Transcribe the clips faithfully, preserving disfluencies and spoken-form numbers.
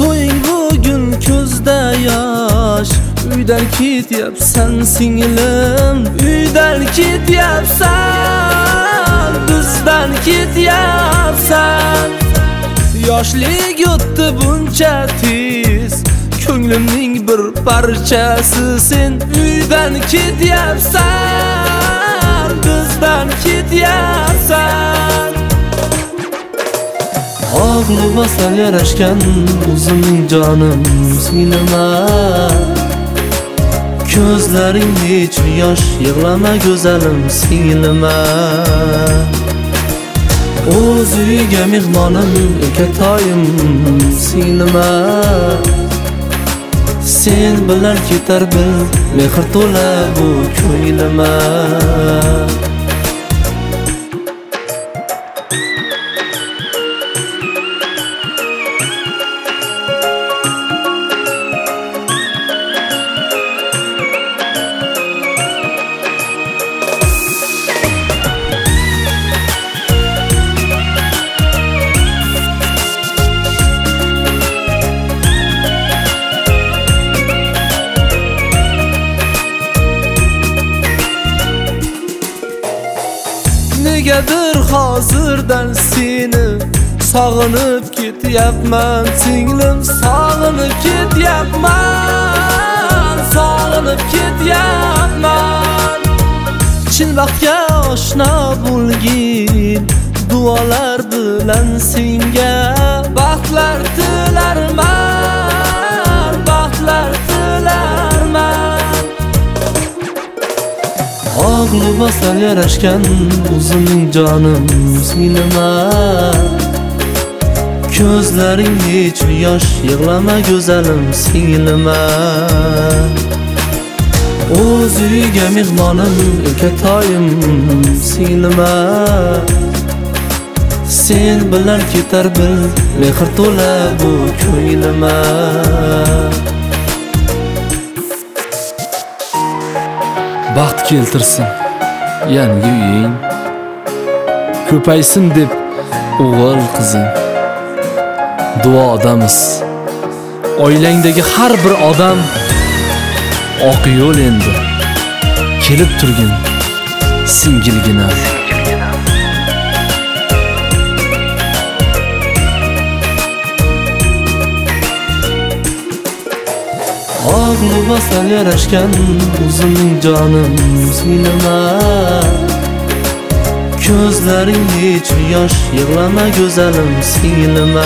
To'ying bugun ko'zda yosh, uydan ketyapsan singlim, uydan ketyapsan, bizdan ketyapsan. Yoshlik o'tdi buncha tez, ko'nglimning bir parchasi sen. Uydan ketyapsan, bizdan ketyapsan. Og'li bosal yarashgan o'zimning jonim singlima, ko'zlaring hech yosh, yig'lama go'zalim singlima. O'z uyga mehmonim, ekatoyim singlima. Sen bilan ketar bil, mehr to'la bu ko'nglima. Negadir hozirdan seni sog'inib ketyapman singlim, sog'inib ketyapman, sog'inib ketyapman. Chin baxtga oshna bo'lgin, duolar bilan senga baxtlar tilarman, baxtlar tilarman. Og'li bosal yarashgan o'zimning jonim singlima, ko'zlaring hech yosh, yig'lama go'zalim singlima. O'z uyga mehmonim, ekatoyim singlima. Sen bilan ketar bil, mehr to'la bu ko'nglima. Baxt keltirsin yangi uying, ko'paysin deb o'g'il qizing. Duodamiz oilangdagi har bir odam oq yo'l endi, kelib turgin singilgina. Og'li bosal yarashgan o'zimning jonim singlima, ko'zlaring hech yosh, yig'lama go'zalim singlima.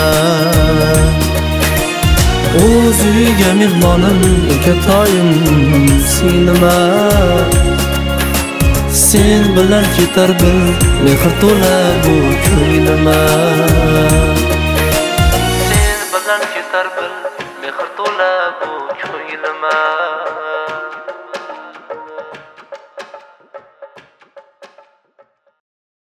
O'z uyga mehmonim, ekatoyim singlima. Sen bilan ketar bil, mehr to'la bu ko'nglima. Sen bilan ketar bil, mehr to'la bu ko'nglima.